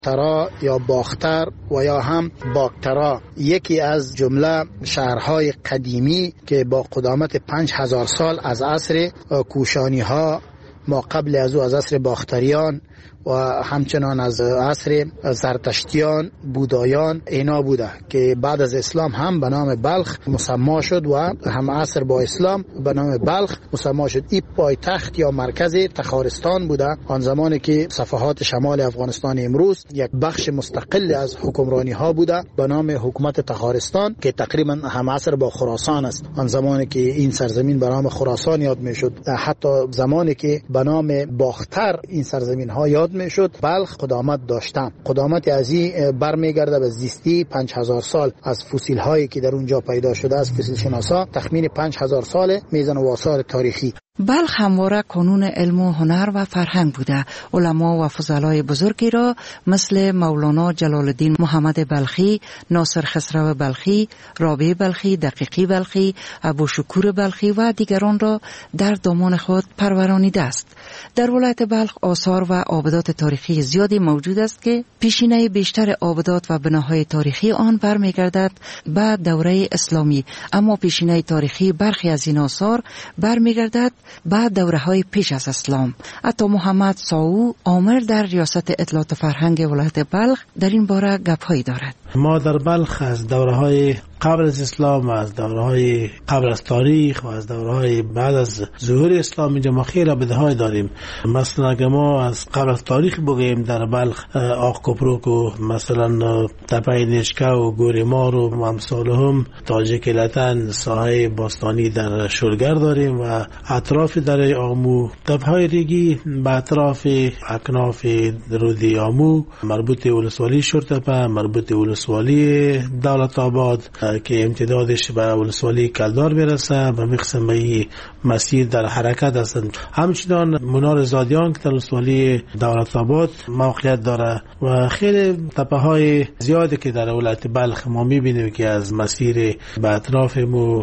ترا یا باختر و یا هم باکترا یکی از جمله شهرهای قدیمی که با قدامت 5000 سال از عصر کوشانی ها ما قبل از او از عصر باختریان و همچنان از عصر زرتشتیان بودایان اینا بوده که بعد از اسلام هم به نام بلخ مسما شد و هم عصر با اسلام به نام بلخ مسما شد. این پایتخت یا مرکز تخارستان بوده آن زمانی که صفحات شمال افغانستان امروز یک بخش مستقل از حکمرانی ها بوده به نام حکومت تخارستان که تقریبا هم عصر با خراسان است. آن زمانی که این سرزمین به نام خراسان یاد می شد، حتی زمانی که به نام باختر این سرزمین ها یاد می شد، بلخ قدامت داشتن. قدامت از این برمیگرده به زیستی 5000 سال از فسیل هایی که در اونجا پیدا شده از فسیل شناسا تخمین 5000 سال میزان و آثار تاریخی. بلخ همواره کانون علم و هنر و فرهنگ بوده. علما و فضلای بزرگی را مثل مولانا جلال الدین محمد بلخی، ناصر خسرو بلخی، رابع بلخی، دقیقی بلخی، ابو شکور بلخی و دیگران را در دامان خود پرورانیده است. در ولایت بلخ آثار و آبدات تاریخی زیادی موجود است که پیشینه بیشتر آبدات و بناهای تاریخی آن برمیگردد به دوره اسلامی، اما پیشینه تاریخی برخی از این آثار برمیگردد به دوره‌های پیش از اسلام. عطا محمد ساو آمر در ریاست اطلاعات فرهنگ ولایت بلخ در این باره گپ‌هایی دارد. ما در بلخ از دوره‌های قبل از اسلام و از دوره‌های قبل از تاریخ و از دوره‌های بعد از ظهور اسلام اینجا ما خیلی بدهای داریم. مثلا اگه ما از قبل از تاریخ بگیم در بلخ آق کپروک و مثلا تپه نشکه و گوریمار و امثالهم، تاجیک لتن، ساحه باستانی در شلگر داریم و اطراف در آمو، تپه‌های ریگی به اطراف اکناف رودی آمو مربوط ولسوالی شورتپه، مربوط ولسوالی دولت آباد که امتدادش به ولسوالی کلدار برسه و مقسمه مسیر در حرکت هستند. همچنان منار زادیان که در ولسوالی دولت آباد موقعیت داره و خیلی تپه های زیادی که در ولایت بلخ ما میبینیم که از مسیر به اطراف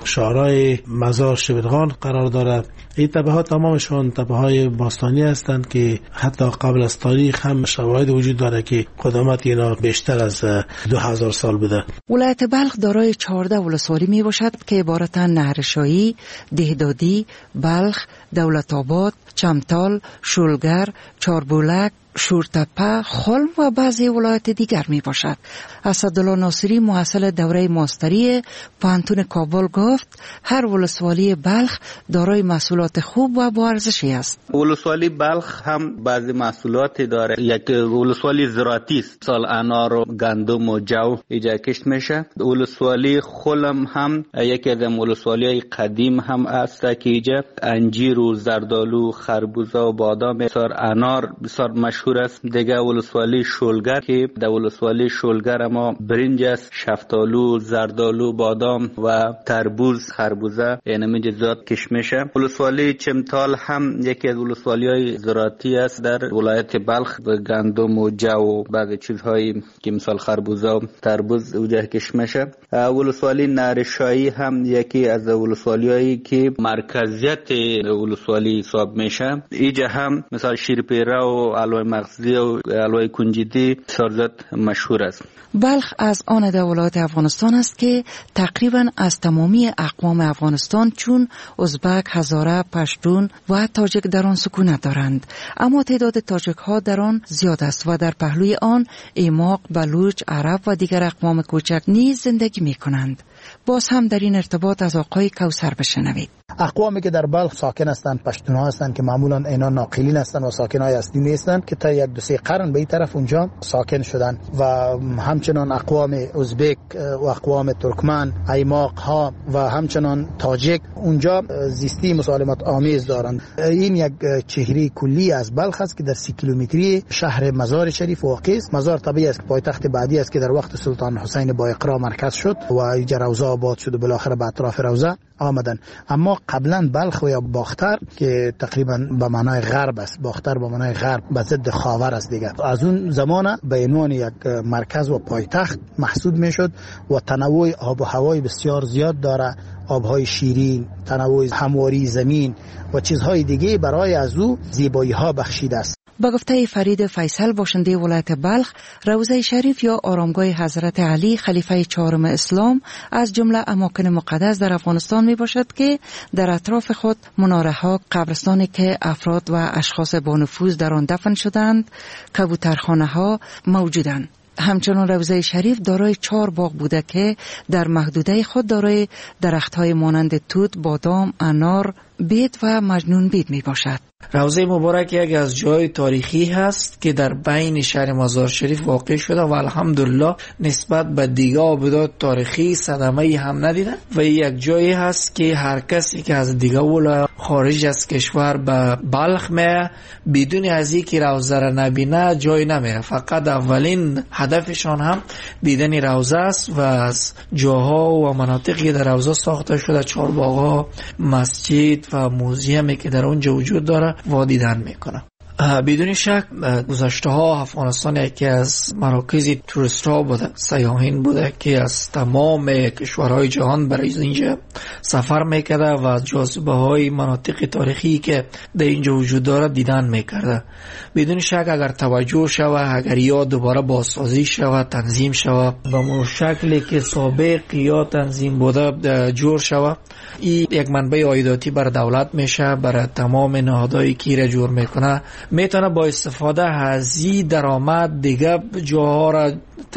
شهرهای مزار شبرغان قرار داره. این تپه ها تمامشون تپه های باستانی هستند که حتی قبل از تاریخ هم شواهد وجود داره که قدامت اینا بیشتر از 2000 سال بوده. ولایت بلخ دارای 14 ولسوالی می باشد که عبارتند نهرشاهی، دهدادی، بلخ، دولت آباد، چمتال، شلگر، چاربولک، شورتپه، خلم و بعضی ولایت دیگر می باشد. اسدالله ناصری محصل دوره ماستری پانتون کابل گفت هر ولسوالی بلخ دارای محصولات خوب و با ارزشی است. ولسوالی بلخ هم بعضی محصولات داره. یک ولسوالی زراعتی است. سال انار و گندم و جو اینجا کشت میشه. ولسوالی خلم هم یکی از ولسوالی قدیم هم است که اینجا انجیر و زردالو، خربوزه و بادام، بسیار انار بسیار مشهور است. دیگه ولسوالی شلگر که در ولسوالی شلگر ما برنج است، شفتالو، زردالو، بادام و تربوز، خربوزه اینمی جزئیات کشت میشه. ولسوالی چمتال هم یکی از ولسوالی‌های زراعتی است در ولایت بلخ، به گندم و جو و بعضی چیزهایی که مثال خربوزه و تربوز اونجا کشت میشه. ولسوالی نهرشاهی هم یکی از ولسوالی‌هایی که مرکزیت ولسوالی حساب میشه. اینجا هم مثال شیرپیره و علوی مغزی و علوی کنجدی سرزت مشهور است. بلخ از آن ولایت افغانستان است که تقریبا از تمامی اقوام افغانستان چون ازبک، هزاره، پشتون و تاجک در آن سکونت دارند، اما تعداد تاجک ها در آن زیاد است و در پهلوی آن ایماق، بلوچ، عرب و دیگر اقوام کوچک نیز زندگی می کنند. باز هم در این ارتباط از آقای کوثر بشنوید. اقوامی که در بلخ ساکن هستند پشتون ها هستند که معمولا اینا ناقلین هستند و ساکن های اصلی نیستند که تا 1-2 قرن به این طرف اونجا ساکن شدند و همچنان اقوام ازبک و اقوام ترکمن، ایماق ها و همچنان تاجک اونجا زیستی مسالمت آمیز دارند. این یک چهره کلی از بلخ است که در 30 کیلومتری شهر مزار شریف واقع است. مزار طبیعی است که پایتخت بعدی است که در وقت سلطان حسین با اقرا مرکز شد و اینجا روضه آباد شد و بالاخره به اطراف روضه آمدن. اما قبلا بلخ و یا باختر که تقریبا به معنای غرب است، باختر به معنای غرب به ضد خاور است دیگه، از اون زمان به عنوان یک مرکز و پایتخت محسوب میشد و تنوع آب و هوای بسیار زیاد داره، آبهای شیرین، تنوع همواری زمین و چیزهای دیگه برای از او زیبایی ها بخشیده است. با گفته فرید فیصل باشنده ولایت بلخ، روضه شریف یا آرامگاه حضرت علی خلیفه چهارم اسلام از جمله اماکن مقدس در افغانستان می باشد که در اطراف خود مناره ها، قبرستانی که افراد و اشخاص با نفوذ در آن دفن شدند، کبوترخانه ها موجودند. همچنان روضه شریف دارای 4 باغ بوده که در محدوده خود دارای درخت‌های مانند توت، بادام، انار، بید و مجنون بید می باشد. روضه مبارک یک از جای تاریخی هست که در بین شهر مزار شریف واقع شده و الحمدلله نسبت به دیگه آبادات تاریخی صدمه‌ای هم ندیده و یک جایی هست که هر کسی که از دیگه ولایت خارج از کشور به بلخ میه بدون از اینکه روضه را نبینه جای نمیره. فقط اولین هدفشان هم دیدن روضه است و از جاها و مناطقی در روضه ساخته شده، 4 باغ‌ها، مسجد و موزیمی که در اونجا وجود داره و دیدن میکنه. بدون شک گذشته ها افغانستان یکی از مراکز توریست ها بوده، سیاحین بوده که از تمام کشورهای جهان برای اینجا سفر میکرده و از جاذبه های مناطق تاریخی که در اینجا وجود داره دیدن میکرده. بدون شک اگر توجه شود، اگر یا دوباره بازسازی شود، تنظیم شود به اون شکلی که سابق یا تنظیم بوده جور شود، این یک منبع عایداتی بر دولت میشه، برای تمام نهادهایی که را جور میکنه میتونه با استفاده از این درآمد دیگه جاها را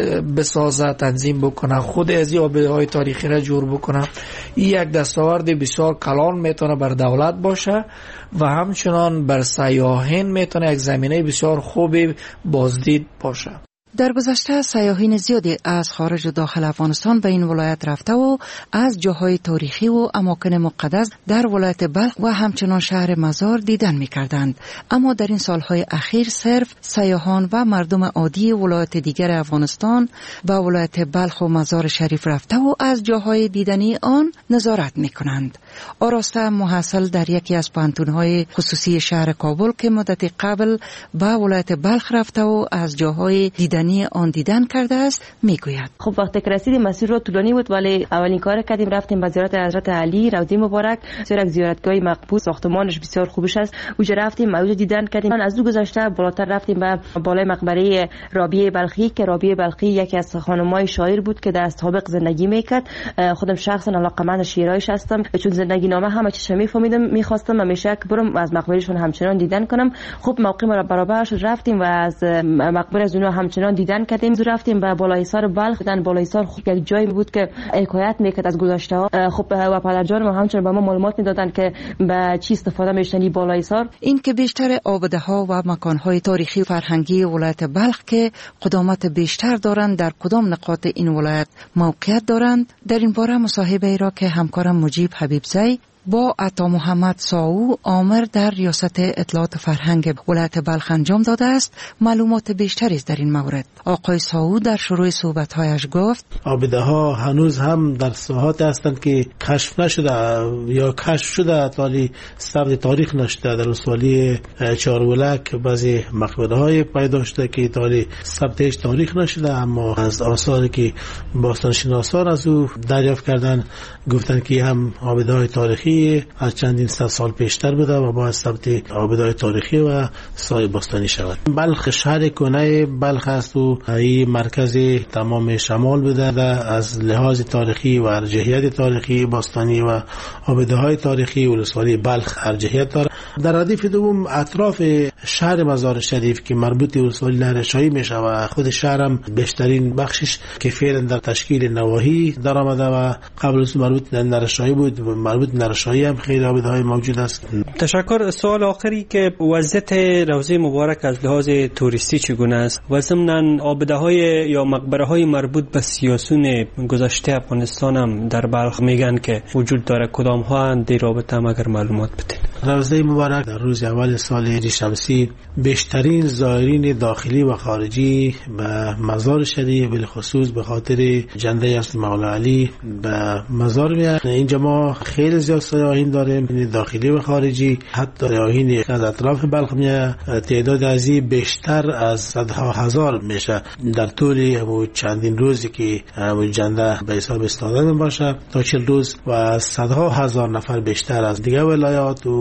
بسازه، تنظیم بکنه، خود از این آباده‌های تاریخی را جور بکنه. این یک دستاورد بسیار کلان میتونه بر دولت باشه و همچنان بر سیاحین میتونه یک زمینه بسیار خوبی بازدید باشه. در گذشته سیاحین زیادی از خارج و داخل افغانستان به این ولایت رفته و از جاهای تاریخی و اماکن مقدس در ولایت بلخ و همچنان شهر مزار دیدن می کردند. اما در این سالهای اخیر صرف سیاحان و مردم عادی ولایت دیگر افغانستان به ولایت بلخ و مزار شریف رفته و از جاهای دیدنی آن نظارت می کنند. آراسته محصل در یکی از پانتون‌های خصوصی شهر کابل که مدت قبل به ولایت بلخ رفته و از جاهای دیدنی آن دیدن کرده است میگوید. خب وقتی که رسیدیم مسیر رو طولانی بود ولی اولین کار کردیم رفتیم به زیارت حضرت علی روضه مبارک، بسیار یک زیارتگاه مقبول، ساختمانش بسیار خوبش است. اونجا رفتیم، اونجا دیدن کردیم. از دو گذشته بالاتر رفتیم به بالای مقبره رابعه بلخی که رابعه بلخی یکی از خانم‌های شاعر بود که در سابق زندگی میکرد. خودم شخصا علاقه‌مند شعرهایش هستم، چون زندگی نامه همه چیز میفهمیدم، می‌خواستم همیشه که برم از مقبرهشون همچنان دیدن کنم. خب موقع ما برابر شد رفتیم و از مقبره از اونها همچنان دیدن کردیم. رفتیم به بالایسار بلخ. دیدن بالایسار خوب یک جایی بود که حکایت میکرد از گذشته ها. خب و پدرجان ما همچنان به ما معلومات میدادن که به چی استفاده میشنی بالایسار. این که بیشتر آباده ها و مکان های تاریخی و فرهنگی ولایت بلخ که قدامت بیشتر دارند در کدام نقاط این ولایت موقعیت دارند، در این باره مصاحبه ای را که همکارم مجیب حبیبزی با عطا محمد ساو آمر در ریاست اطلاعات فرهنگ ولایت بلخ انجام داده است، معلومات بیشتری در این مورد. آقای ساو در شروع صحبت‌هایش گفت آباده ها هنوز هم در ساحات هستند که کشف نشده یا کشف شده ولی ثبت تاریخ نشده. در ولسوالی چهارولک بعضی مقبره های پیدا شده که ثبتش تاریخ نشده، اما از آثاری که باستانشناسان از او دریافت کردن گفتن که هم آباده های تاریخی از چندین صد سال پیشتر بوده و باید ثبت آباده‌های تاریخی و سایه باستانی شود. بلخ شهر کنه بلخ است و این مرکز تمام شمال بوده و از لحاظ تاریخی و ارجحیت تاریخی باستانی و آباده‌های تاریخی ولسوالی بلخ ارجحیت دارد. در ردیف دوم اطراف شهر مزار شریف که مربوط به ولسوالی لهرشاهی میشه و خود شهرم بیشترین بخشش که فعلا در تشکیل نواحی در آمده و قبل از مربوط به لهرشاهی بود، مربوط به لهرشاهی هم خیلی آباده‌های موجود است. تشکر. سوال آخری که وضعیت روضه مبارک از لحاظ توریستی چگونه است و ضمن آباده‌های یا مقبره‌های مربوط به سیاسون گذشته افغانستان هم در بلخ میگن که وجود داره، کدام ها در رابطه هم اگر معلومات بدید؟ روضه مبارک در روز اول سال هجری شمسی بیشترین زائرین داخلی و خارجی به مزار شریف بالخصوص به خاطر جنده اصل مولا علی به مزار میاد. اینجا ما خیلی زیاد سیاحین داریم، داخلی و خارجی، حتی سیاحین از اطراف بلخ میاد. تعداد از این بیشتر از صدها هزار میشه در طول چندین روزی که جنده به حساب استادان باشه تا 40 روز و صدها هزار نفر بیشتر از دیگه ولایات و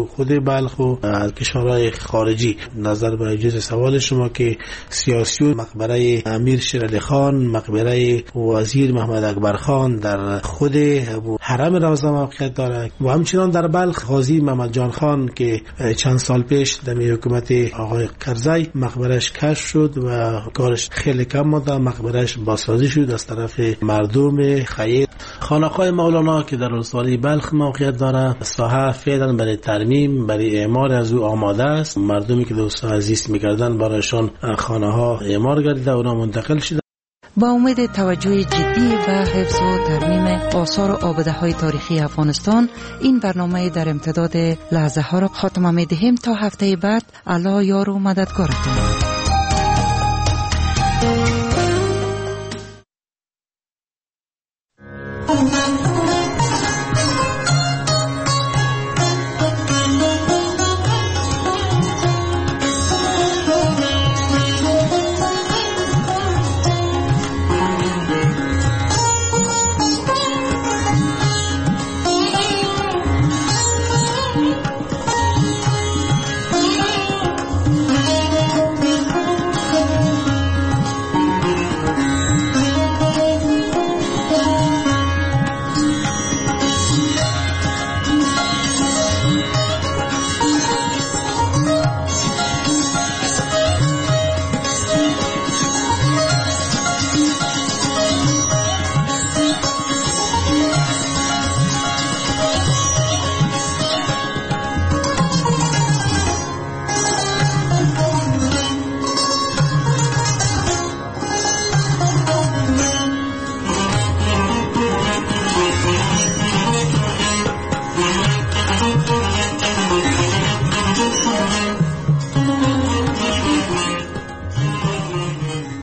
خود بلخ و از کشورهای خارجی. نظر به جز سوال شما که سیاسیون، مقبره امیر شیر علی خان، مقبره وزیر محمد اکبر خان در خود حرم روضه موقعیت دارد و همچنان در بلخ قاضی محمد جان خان که چند سال پیش در حکومت آقای کرزی مقبرش کشف شد و کارش خیلی کم مانده، مقبرش بازسازی شد از طرف مردم خیر. خانقاه مولانا که در ولسوالی بلخ موقعیت دارد، ساحه فعلا برای ترمیم، برای اعمار از او آماده است. مردمی که در ساحه زیست می‌کردند برایشان خانه ها اعمار گردیده و منتقل شده. با امید توجه جدی به حفظ و ترمیم آثار و آبده‌های تاریخی افغانستان، این برنامه در امتداد لحظه ها را خاتمه می‌دهیم. تا هفته بعد، الله یار و مددگارتون.